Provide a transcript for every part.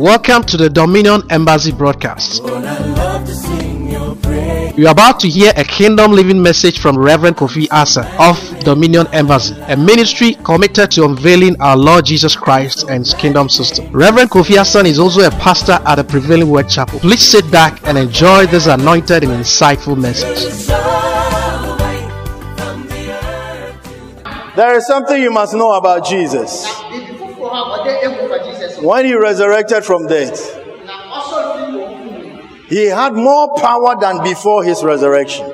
Welcome to the Dominion Embassy broadcast. You are about to hear a kingdom living message from Reverend Kofi Asa of Dominion Embassy, a ministry committed to unveiling our Lord Jesus Christ and His kingdom system. Reverend Kofi Asa is also a pastor at the Prevailing Word Chapel. Please sit back and enjoy this anointed and insightful message. There is something you must know about Jesus. When he resurrected from death, he had more power than before his resurrection.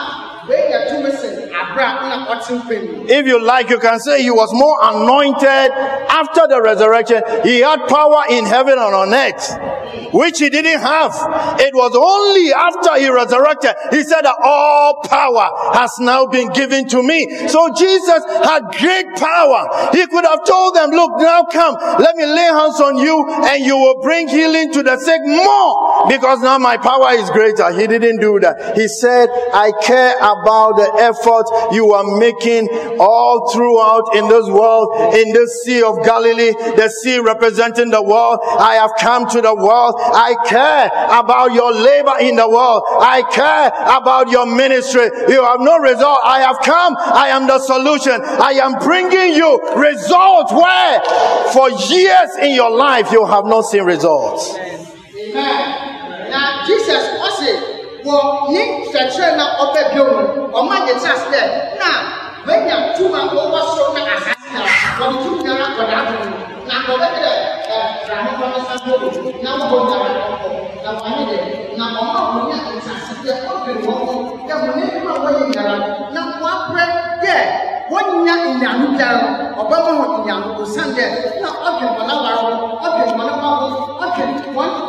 If you like, you can say he was more anointed after the resurrection. He had power in heaven and on earth, which he didn't have. It was only after he resurrected, he said that all power has now been given to me. So Jesus had great power. He could have told them, look, now come, let me lay hands on you and you will bring healing to the sick more, because now my power is greater. He didn't do that. He said, I care about the effort you are making all throughout in this world, in this Sea of Galilee, the sea representing the world. I have come to the world. I care about your labor in the world. I care about your ministry. You have no result. I have come. I am the solution. I am bringing you results where for years in your life you have not seen results. Amen. Now Jesus also well, you stretch now up a building or my chest there. Now, when you're 2 months over so now, from 2 years after that, now go back there. Now, I need it. Now, I'm not going to open one. Now, one prayer there. 1 year in the new town, or Bama in the Sunday. Now, okay, 1 hour, okay, 1 hour, okay,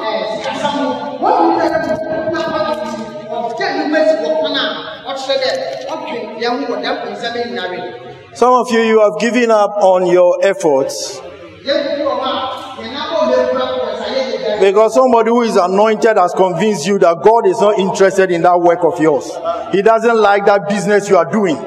1 Some of you have given up on your efforts because somebody who is anointed has convinced you that God is not interested in that work of yours. He doesn't like that business you are doing.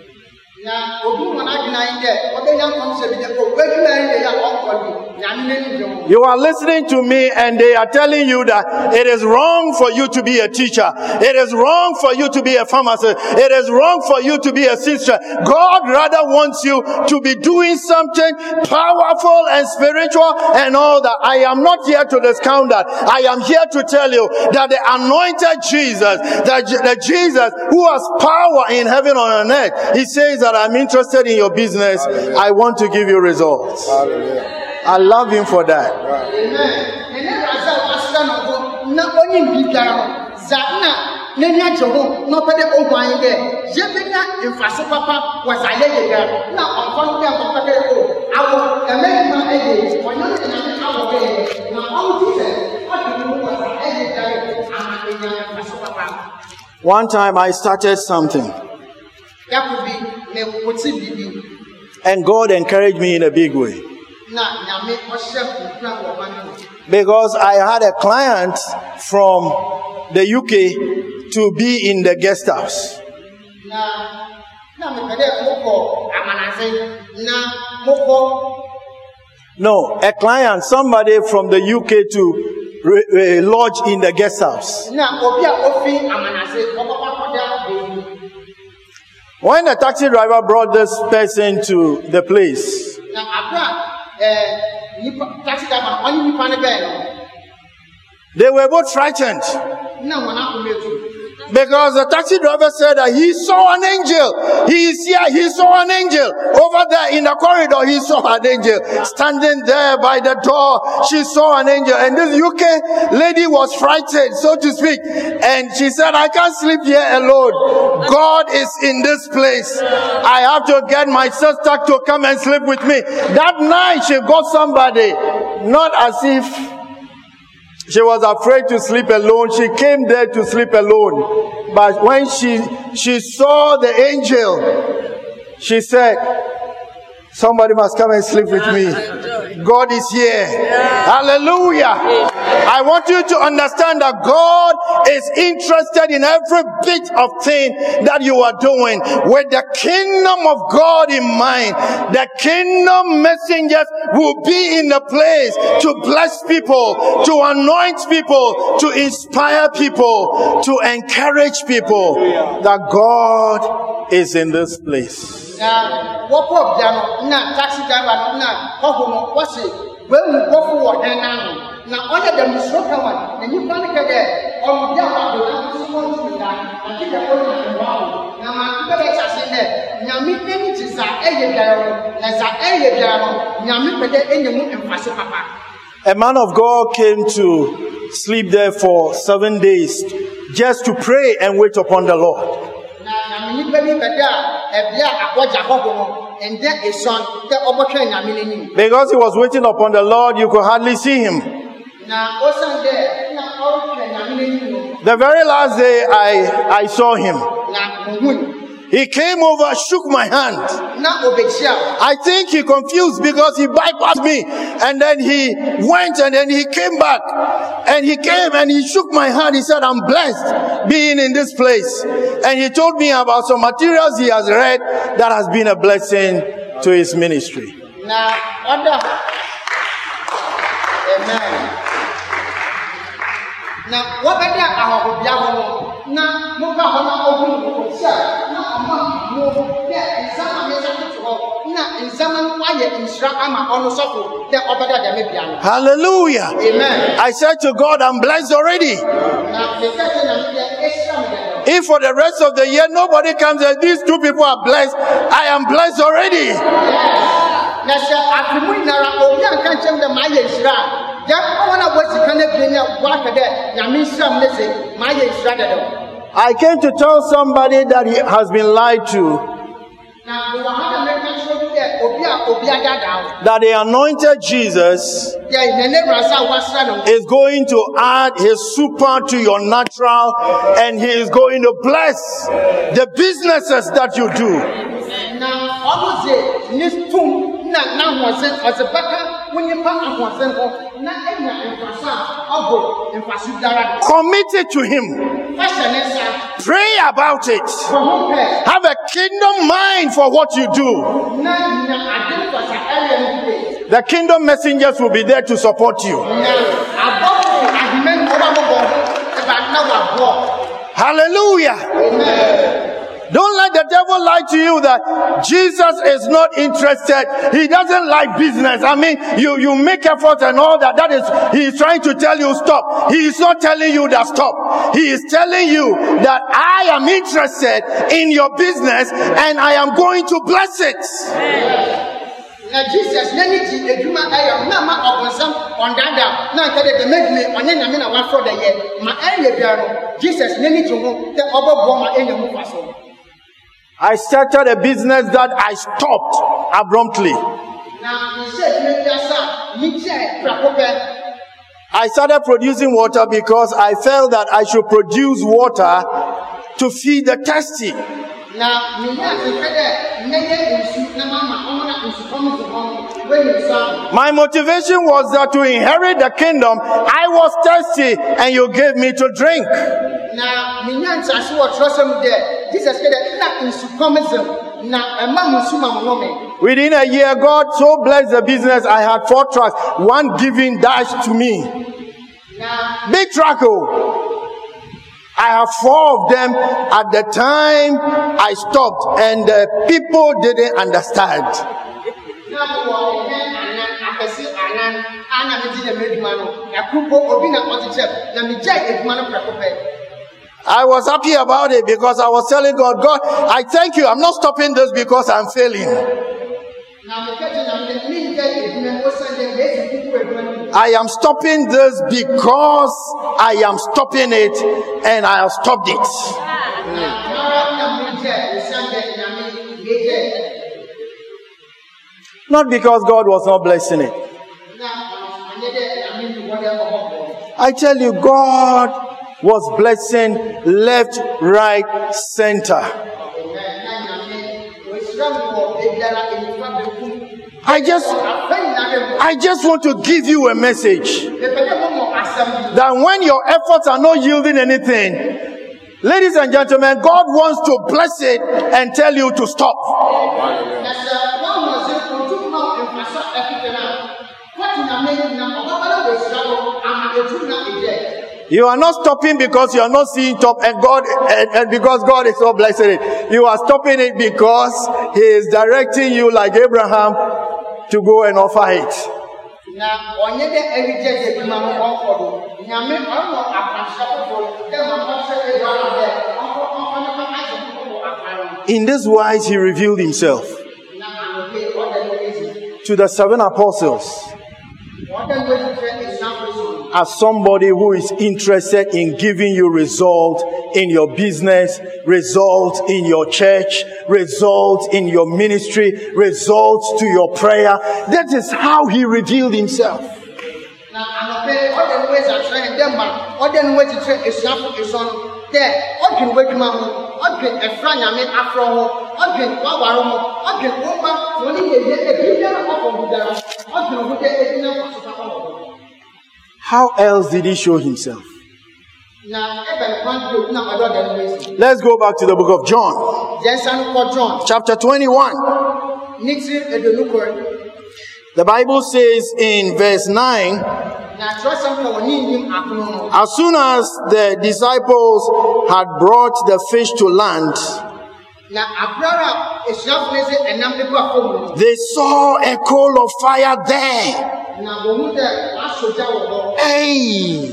You are listening to me and they are telling you that it is wrong for you to be a teacher. It is wrong for you to be a pharmacist. It is wrong for you to be a sister. God rather wants you to be doing something powerful and spiritual and all that. I am not here to discount that. I am here to tell you that the anointed Jesus, the Jesus who has power in heaven and on earth, he says that I'm interested in your business. I want to give you results. I love him for that. One time I started something, and God encouraged me in a big way. Because I had a client from the UK to be in the guest house. No, a client, somebody from the UK to lodge in the guest house. When the taxi driver brought this person to the place, they were both frightened. Because the taxi driver said that he saw an angel. He is here. He saw an angel. Over there in the corridor, he saw an angel. Standing there by the door, she saw an angel. And this UK lady was frightened, so to speak. And she said, I can't sleep here alone. God is in this place. I have to get my sister to come and sleep with me. That night, she got somebody. Not as if she was afraid to sleep alone. She came there to sleep alone. But when she saw the angel, she said, somebody must come and sleep with me. God is here. Hallelujah. I want you to understand that God is interested in every bit of thing that you are doing with the kingdom of God in mind. The kingdom messengers will be in the place to bless people, to anoint people, to inspire people, to encourage people that God is in this place. Taxi driver when go forward now only the misroka one and you can't get there on the other I think the only wow now my people are saying that Yami penny is a man of God came to sleep there for 7 days just to pray and wait upon the Lord. Because he was waiting upon the Lord, you could hardly see him. The very last day I saw him. He came over, shook my hand. I think he confused because he bypassed me. And then he went and then he came back. And he came and he shook my hand. He said, I'm blessed being in this place. And he told me about some materials he has read that has been a blessing to his ministry. Amen. Now, what better now, hallelujah. Amen. I said to God, I'm blessed already. If for the rest of the year nobody comes and these two people are blessed, I am blessed already. I came to tell somebody that he has been lied to. That the anointed Jesus is going to add his super to your natural, and he is going to bless the businesses that you do. Commit it to him. Pray about it. Have a kingdom mind for what you do. The kingdom messengers will be there to support you. Hallelujah. Amen. Don't let the devil lie to you that Jesus is not interested. He doesn't like business. I mean, you make effort and all that. That is, he is trying to tell you stop. He is not telling you that stop. He is telling you that I am interested in your business and I am going to bless it. Now Jesus, I started a business that I stopped abruptly. I started producing water because I felt that I should produce water to feed the thirsty. My motivation was that to inherit the kingdom, I was thirsty and you gave me to drink. Within a year, God so blessed the business, I had 4 trucks, one giving dash to me. Big truck. I have 4 of them at the time I stopped, and people didn't understand. I was happy about it because I was telling God, God, I thank you. I'm not stopping this because I'm failing. I am stopping this because I am stopping it, and I have stopped it. Not because God was not blessing it. I tell you, God was blessing left, right, center. I just want to give you a message. that when your efforts are not yielding anything, ladies and gentlemen, God wants to bless it and tell you to stop. You are not stopping because you are not seeing top and God and because God is so blessed it. You are stopping it because He is directing you like Abraham to go and offer it. In this wise, He revealed Himself to the 7 apostles as somebody who is interested in giving you results in your business, results in your church, results in your ministry, results to your prayer. That is how He revealed Himself. How else did He show Himself? Let's go back to the book of John. Chapter 21. The Bible says in verse 9, as soon as the disciples had brought the fish to land, they saw a coal of fire there. Hey!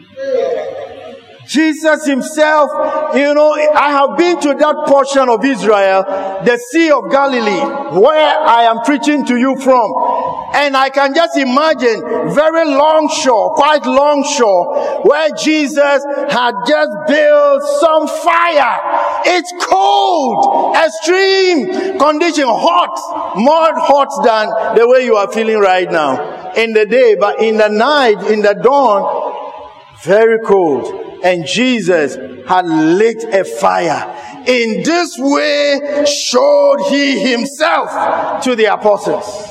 Jesus Himself, I have been to that portion of Israel, the Sea of Galilee, where I am preaching to you from. And I can just imagine very long shore, quite long shore, where Jesus had just built some fire. It's cold, extreme condition, hot, more hot than the way you are feeling right now in the day, but in the night, in the dawn, very cold. And Jesus had lit a fire. In this way showed He Himself to the apostles.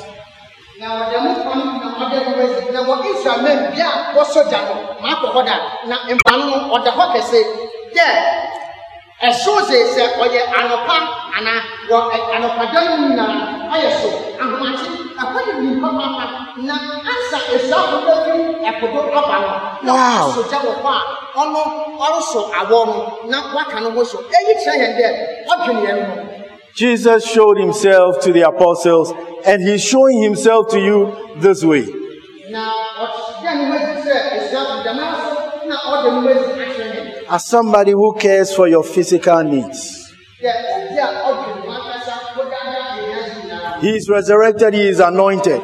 Wow. Jesus showed Himself to the apostles, and He's showing Himself to you this way. As somebody who cares for your physical needs. He is resurrected, He is anointed.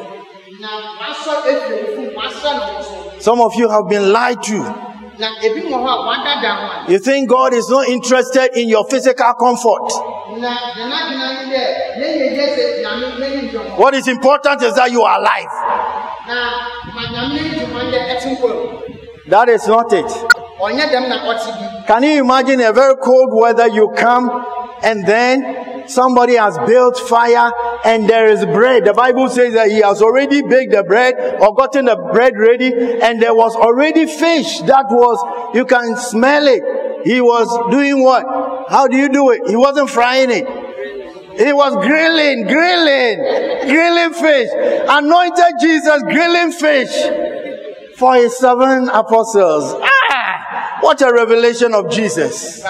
Some of you have been lied to. You think God is not interested in your physical comfort. What is important is that you are alive. That is not it. Can you imagine a very cold weather? You come and then somebody has built fire and there is bread. The Bible says that he has already baked the bread or gotten the bread ready, and there was already fish that was, you can smell it. He was doing what? How do you do it? He wasn't frying it. He was grilling fish. Anointed Jesus grilling fish for His 7 apostles. What a revelation of Jesus.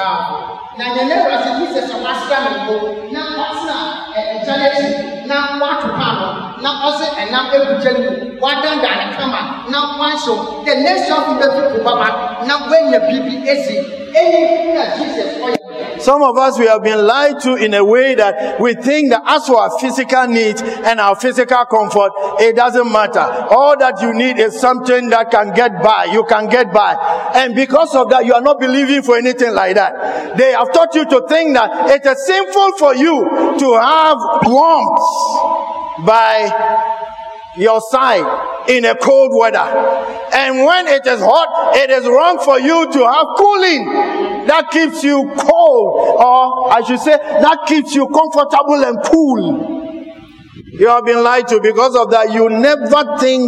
Some of us, we have been lied to in a way that we think that as for our physical needs and our physical comfort, it doesn't matter. All that you need is something that can get by. You can get by. And because of that, you are not believing for anything like that. They have taught you to think that it is sinful for you to have warmth by your side in a cold weather. And when it is hot, it is wrong for you to have cooling that keeps you cold, or I should say that keeps you comfortable and cool. You have been lied to. Because of that, you never think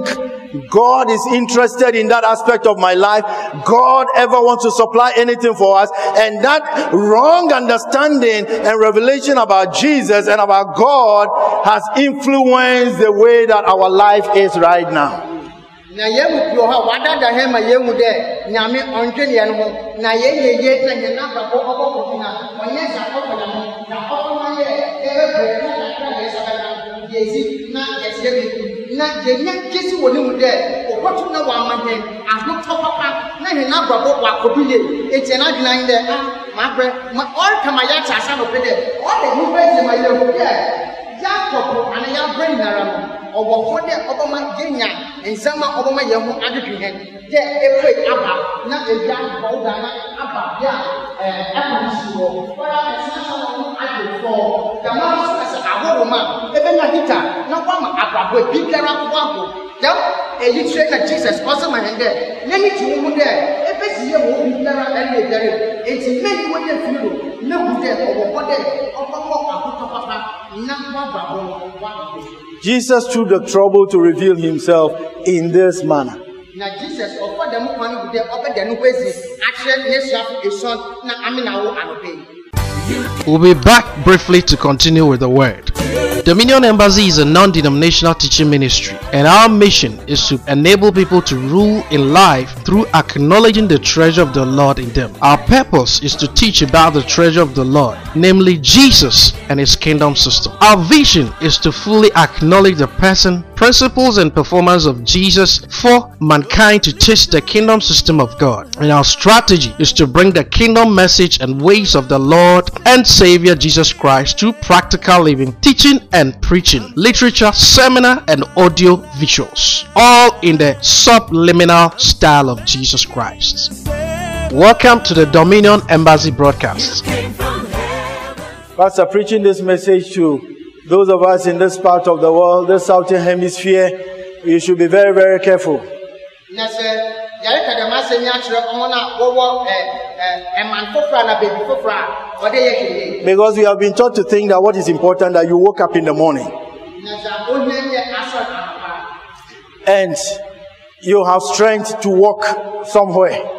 God is interested in that aspect of my life. God ever wants to supply anything for us. And that wrong understanding and revelation about Jesus and about God has influenced the way that our life is right now. Na yemu pio ha wadada hema yemu de nyame onjeni ya no na ye na nyana babo obo na onye za obo na mo na obo ma ye ebe na ye yezi na yesi na yenya kesi woni mu de obotu na wa mahe agoto papa na nyana babo wa kobiye eti na dwena inde ma bre ma all kama ya chasa no pede all the mu be ma ye mu de Jacob ana ya bre nara mo Obofo de oboma genya ensama oboma ye ho adwuhe de efe aba na eja bawda na aba bia akonsuo ora esasa no adwufo kama so asa ahoroma ebenya hita na kwama ababo bigara kwabo dem eyitre na Jesus also mahende nani tumu de ebesi ye wo bigara ene dere enti meni wo de firo na hu de obofo de obomo akuto papa na kwabo wa Jesus took the trouble to reveal himself in this manner. We'll be back briefly to continue with the word. Dominion Embassy is a non-denominational teaching ministry, and our mission is to enable people to rule in life through acknowledging the treasure of the Lord in them. Our purpose is to teach about the treasure of the Lord, namely Jesus and his kingdom system. Our vision is to fully acknowledge the person, principles, and performance of Jesus for mankind to taste the kingdom system of God. And our strategy is to bring the kingdom message and ways of the Lord and Savior Jesus Christ to practical living, teaching and preaching, literature, seminar, and audio visuals, all in the subliminal style of Jesus Christ. Welcome to the Dominion Embassy broadcast. Pastor, preaching this message to those of us in this part of the world, this southern hemisphere, you should be very, very careful. Because we have been taught to think that what is important that you woke up in the morning and you have strength to walk somewhere.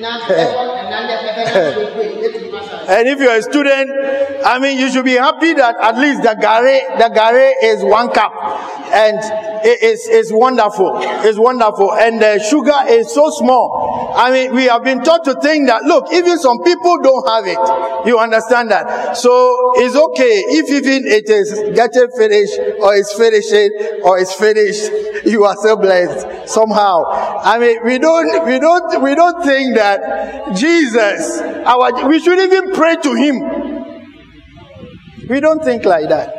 And if you're a student, I mean, you should be happy that at least the gare is 1 cup, and it's wonderful. It's wonderful, and the sugar is so small. I mean, we have been taught to think that, look, even some people don't have it. You understand that? So it's okay if even it is getting finished, or it's finishing, or it's finished. You are so blessed somehow. I mean, we don't think that Jesus, we should even pray to him. We don't think like that.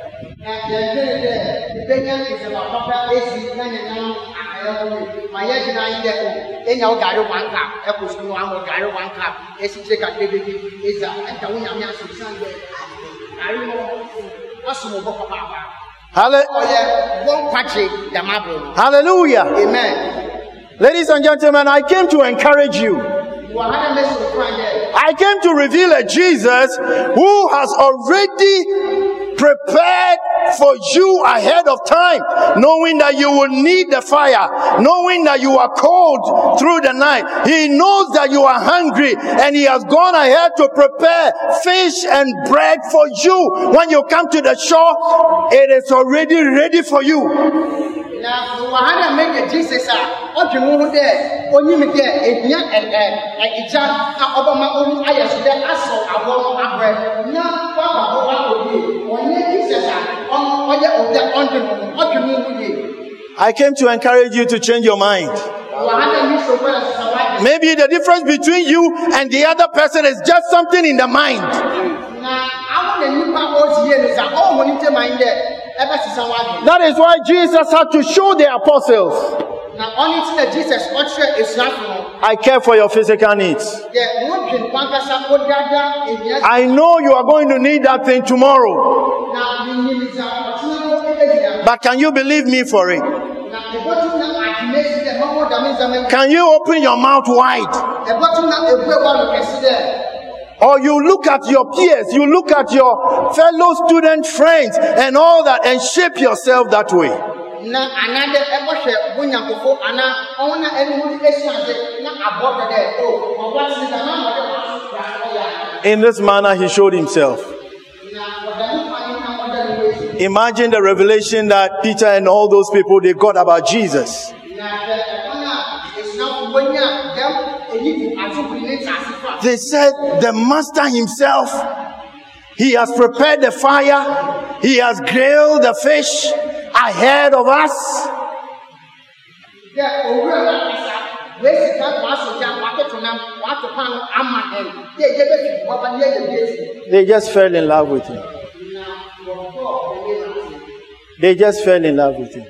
Hallelujah. Amen. Ladies and gentlemen, I came to encourage you. I came to reveal a Jesus who has already prepared for you ahead of time, knowing that you will need the fire, knowing that you are cold through the night. He knows that you are hungry, and he has gone ahead to prepare fish and bread for you. When you come to the shore, it is already ready for you. Now, Wahana make a Jesus, Ojimu there, Onyim there, Edia and Ejan, Obama, Ayas, Aso, Abon, Abre, now, Papa, Jesus, I came to encourage you to change your mind. Maybe the difference between you and the other person is just something in the mind. That is why Jesus had to show the apostles, I care for your physical needs. I know you are going to need that thing tomorrow, but can you believe me for it? Can you open your mouth wide? Or you look at your peers, you look at your fellow student friends and all that, and shape yourself that way. Na another eboshe bunyankofo ana ona enu esiase na abode there. Oh, what is the man? In this manner, he showed himself. Imagine the revelation that Peter and all those people they got about Jesus. They said the master himself, he has prepared the fire, he has grilled the fish ahead of us. They just fell in love with him. They just fell in love with him.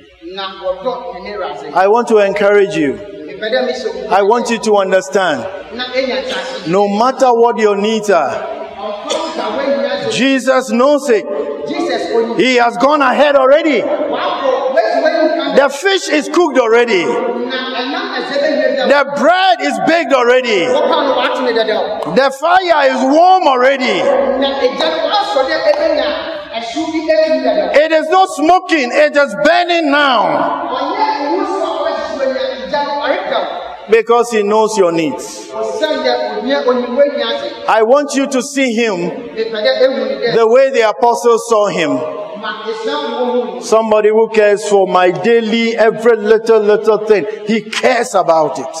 I want to encourage you. I want you to understand. No matter what your needs are, Jesus knows it. He has gone ahead already. The fish is cooked already. The bread is baked already. The fire is warm already. It is not smoking, it is burning now. Because he knows your needs. I want you to see him the way the apostles saw him. Somebody who cares for my daily, every little thing. He cares about it.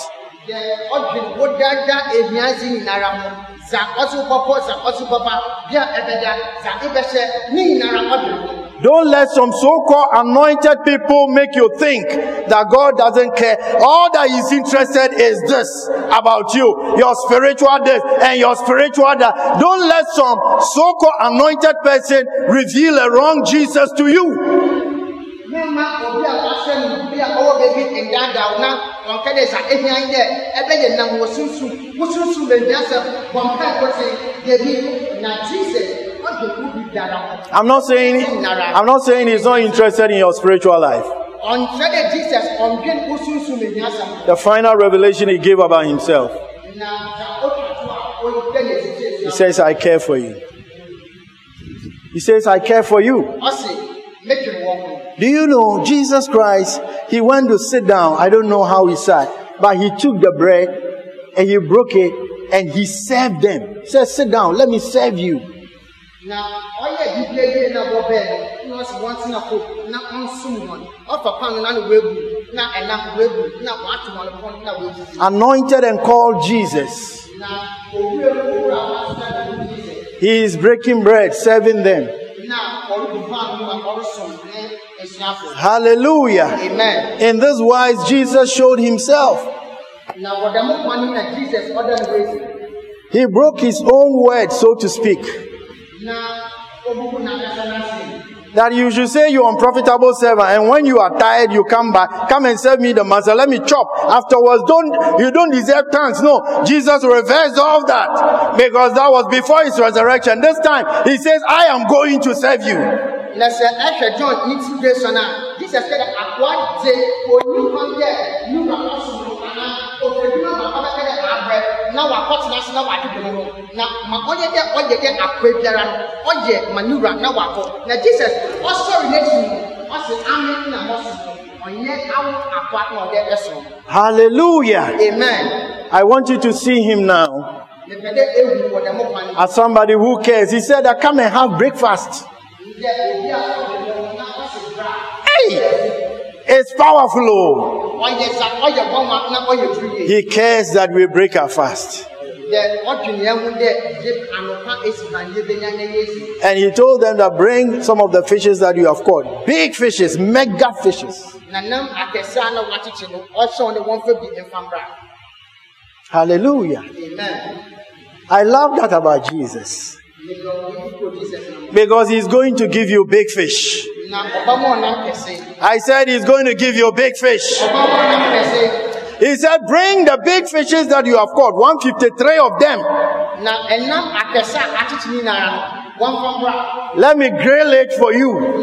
Don't let some so-called anointed people make you think that God doesn't care. All that He's interested is this about you, your spiritual this and your spiritual that. Don't let some so-called anointed person reveal a wrong Jesus to you. I'm not saying he's not interested in your spiritual life. The final revelation he gave about himself. He says, I care for you. He says, I care for you. Do you know Jesus Christ, he went to sit down. I don't know how he sat, but he took the bread and he broke it and he served them. He said, sit down, let me serve you. Now, anointed and called Jesus. He is breaking bread, serving them. Hallelujah. Amen. In this wise, Jesus showed himself. He broke his own word, so to speak. That you should say you're unprofitable servant, and when you are tired, you come back, come and serve me the master. Let me chop. Afterwards, you don't deserve thanks. No, Jesus reversed all that because that was before his resurrection. This time, he says, I am going to serve you. Hallelujah. Amen. I want you to see him now as somebody who cares. He said, I come and have breakfast. Hey, it's powerful. He cares that we break our fast. And he told them that bring some of the fishes that you have caught. Big fishes, mega fishes. Hallelujah. Amen. I love that about Jesus. Because he's going to give you big fish. I said he's going to give you big fish. He said, bring the big fishes that you have caught, 153 of them. Let me grill it for you.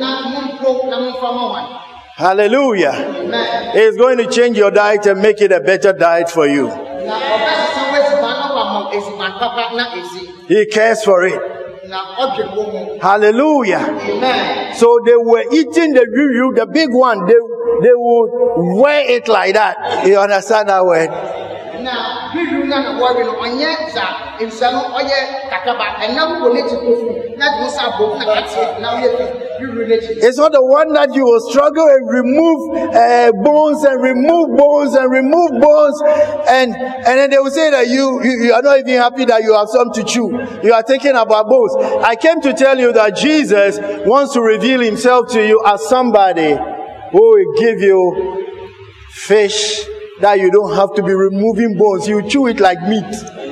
Hallelujah. Amen. He's going to change your diet and make it a better diet for you. He cares for it. Hallelujah. Amen. So they were eating the yuyu, the big one. They would wear it like that. You understand that word? Now, you know what we're on yet, in some oye, Kakaba, and now we'll let you go. That was our book. Now you relate. It's not the one that you will struggle and remove bones and remove bones and remove bones, and then they will say that you are not even happy that you have something to chew. You are thinking about bones. I came to tell you that Jesus wants to reveal himself to you as somebody who will give you fish that you don't have to be removing bones. You chew it like meat.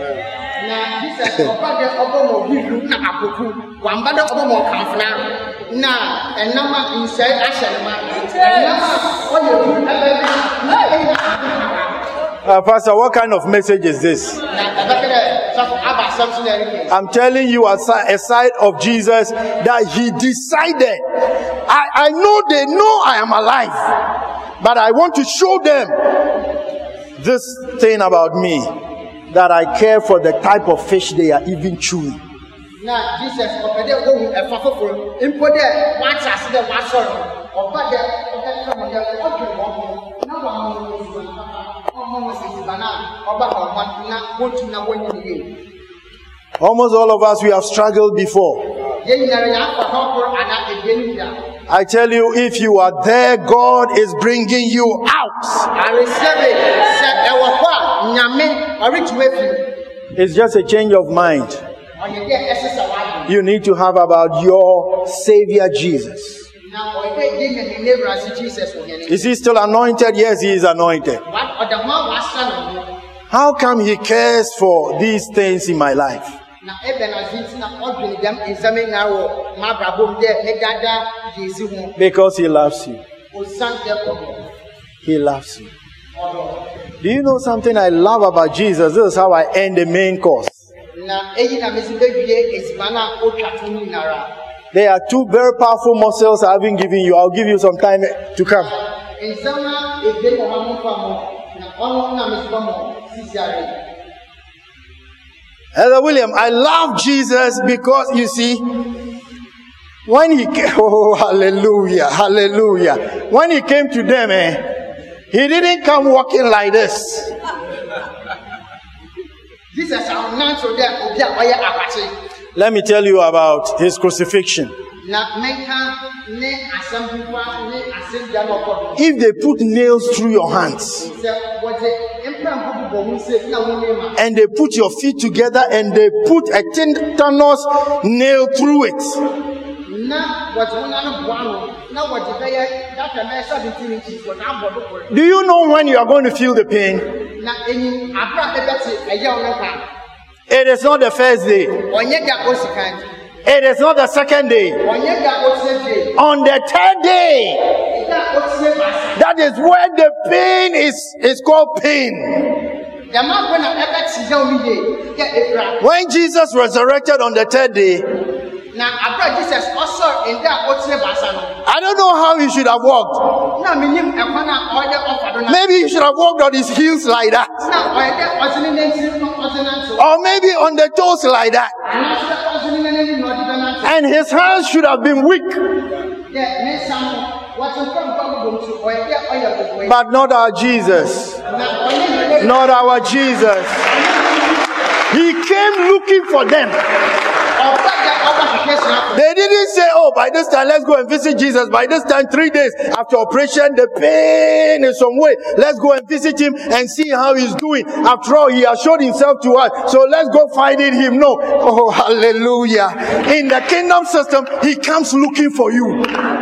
Pastor, what kind of message is this? I'm telling you a side of Jesus that he decided. I know they know I am alive, but I want to show them this thing about me, that I care for the type of fish they are even chewing. Now, Jesus, almost all of us, we have struggled before. I tell you, if you are there, God is bringing you out. It's just a change of mind you need to have about your Savior Jesus. Is he still anointed? Yes, he is anointed. How come he cares for these things in my life? Because he loves you. He loves you. Do you know something I love about Jesus? This is how I end the main course. There are two very powerful muscles I haven't given you. I'll give you some time to come. Elder William, I love Jesus because, you see, when he came, oh, hallelujah, hallelujah. When he came to them, he didn't come walking like this. Let me tell you about his crucifixion. If they put nails through your hands and they put your feet together and they put a tetanus nail through it, do you know when you are going to feel the pain? It is not the first day. It is not the second day. On the third day, that is where the pain is called pain. When Jesus resurrected on the third day, I don't know how he should have walked. Maybe he should have walked on his heels like that. Or maybe on the toes like that. And his hands should have been weak. But not our Jesus. Not our Jesus. He came looking for them. They didn't say, oh, by this time, let's go and visit Jesus. By this time, 3 days after operation, the pain is some way. Let's go and visit him and see how he's doing. After all, he has showed himself to us. So let's go finding him. No. Oh, hallelujah. In the kingdom system, he comes looking for you.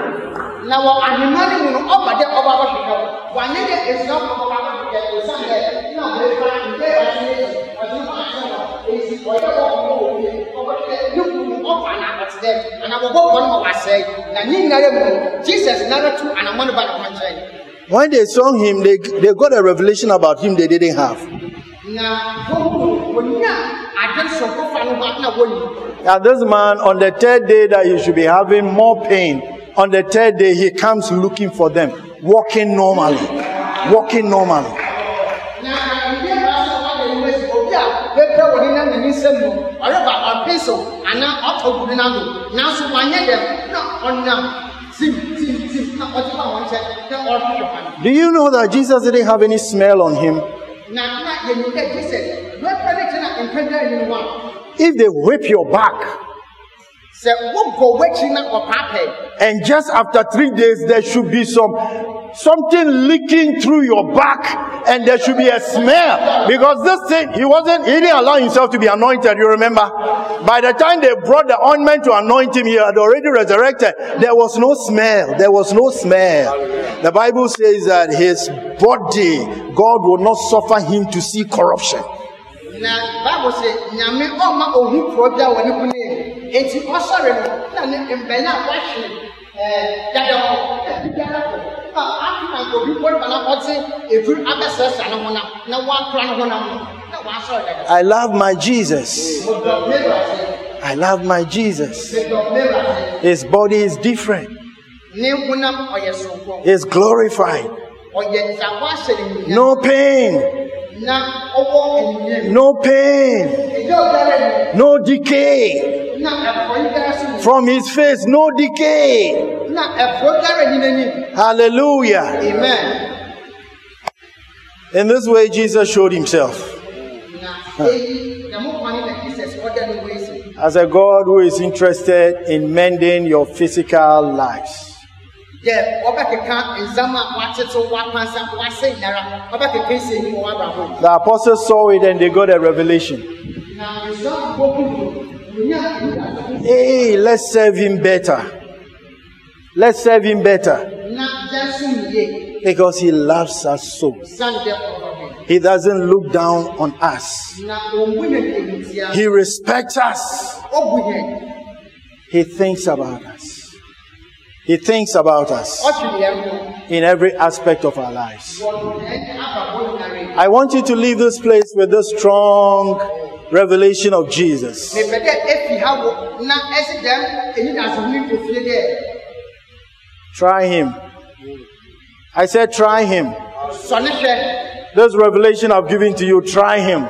When they saw him, they got a revelation about him they didn't have. Now this man, on the third day that he should be having more pain, on the third day he comes looking for them, walking normally. Walking normally. bɛpɛ wɔ ne nam ne nsɛm mu ɔreba ɔpe so anaa ɔtɔ gu ne nam nanso wanyɛ dɛm na ɔnam tim na ɔte ba wɔn nkyɛn na ɔrehwehwɛ hwan. Do you know that Jesus didn't have any smell on him? Na yɛnim dɛ Jesus bɛpɛ ne kyɛn a mpɛgya ne mu a. If they whip your back, and just after 3 days there should be something leaking through your back, and there should be a smell, because this thing he didn't allow himself to be anointed. You remember, by the time they brought the ointment to anoint him, he had already resurrected. There was no smell. The Bible says that his body, God will not suffer him to see corruption. Na Bible say nyame oma ohu probia woni kune enti osore no na ne mbenya kwahwe dada ho bigala ko afina ko bi ko bana oti efur abesesa no hona na wa kra no hona na wa sore dada. I love my Jesus. His body is different. Is glorified. No pain. No pain, no decay from his face, no decay. Hallelujah. Amen. In this way, Jesus showed himself as a God who is interested in mending your physical lives. The apostles saw it and they got a revelation. Hey, let's serve him better. Because he loves us so. He doesn't look down on us. He respects us. He thinks about us. He thinks about us in every aspect of our lives. I want you to leave this place with this strong revelation of Jesus. Try him. I said try him. This revelation I've given to you, try him.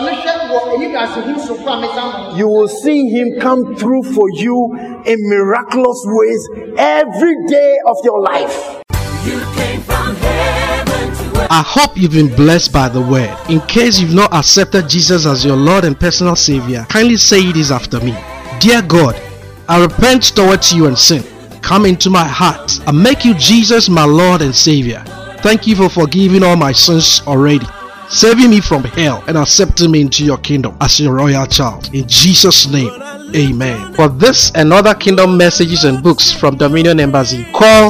You will see him come through for you in miraculous ways every day of your life. You came from heaven to earth. I hope you've been blessed by the word. In case you've not accepted Jesus as your Lord and personal Savior, kindly say this after me. Dear God, I repent towards you and sin. Come into my heart and make you Jesus my Lord and Savior. Thank you for forgiving all my sins already, saving me from hell and accepting me into your kingdom as your royal child. In Jesus' name, amen. For this and other kingdom messages and books from Dominion Embassy, call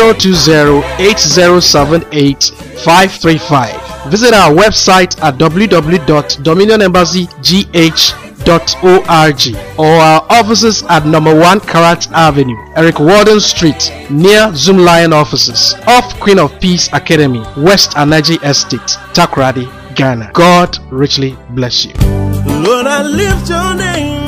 020-8078-535. Visit our website at www.dominionembassygh.org or our offices at number 1 Karat Avenue, Eric Warden Street, near Zoom Lion offices, off Queen of Peace Academy, West Anaji Estate, Takoradi, Ghana. God richly bless you. Lord, I lift your name.